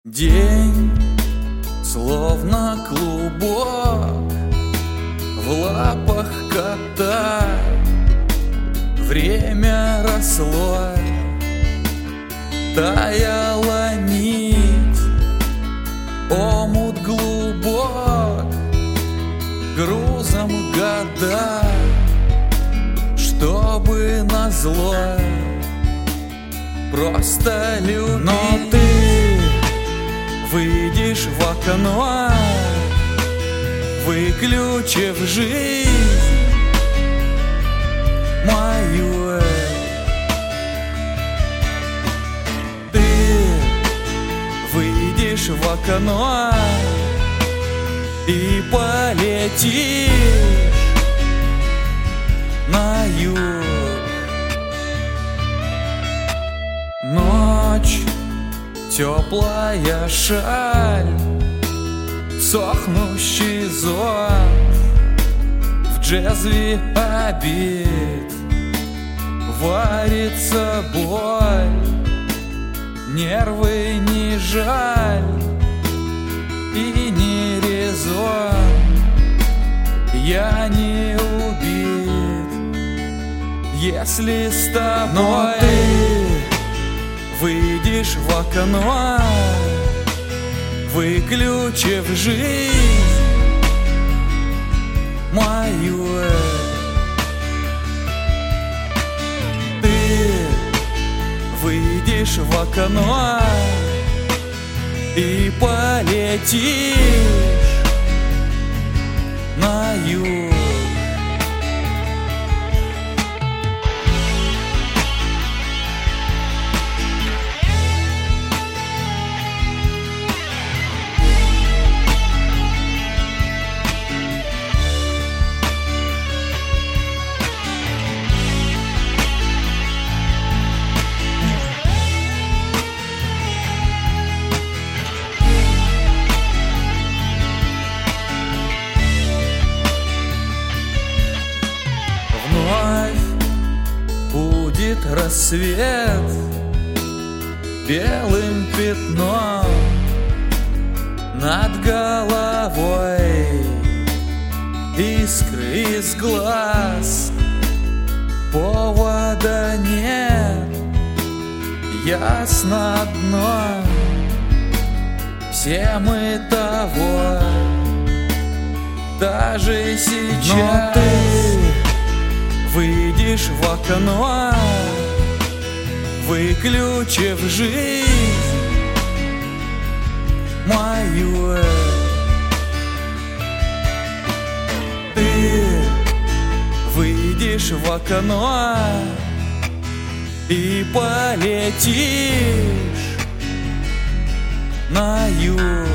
День, словно клубок в лапах кота. Время росло, таяла нить, омут глубок, грузом года, чтобы назло просто любить. Но ты выйдешь в окно, выключив жизнь мою. Ты выйдешь в окно и полетишь на юг. Ночь, теплая шаль, сохнущий зон, в джезве обид варится боль, нервы не жаль и не резон. Я не убит, если с тобой. Но ты выйдешь в окно, выключив жизнь мою. Ты выйдешь в окно и полетишь на юг. Будет рассвет белым пятном над головой, искры из глаз, повода нет, ясно одно: все мы того, даже сейчас. Но ты выйдешь в окно, выключив жизнь мою. Ты выйдешь в окно и полетишь на юг.